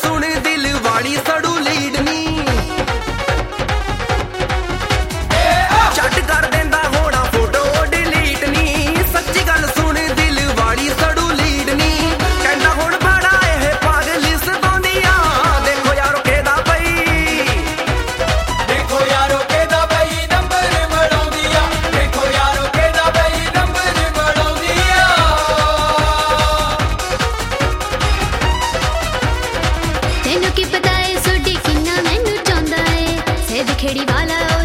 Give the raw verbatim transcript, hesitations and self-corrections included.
सुन दिल वाली सड़ू लीड नी चट कर देंदा होना फोटो डिलीट नी सच्ची गल सुन दिल वाली सड़ू लीड नी कहंदा हुण बड़ा एह पागल सताउंदिया देखो यारो केदा पई देखो यारो केदा पई नंबर मड़ाउंदिया देखो यारो केदा पई नंबर मड़ाउंदिया तेनू की पता है सोडी किन्ना मैनू चाहुंदा है सेध खेड़ी वाला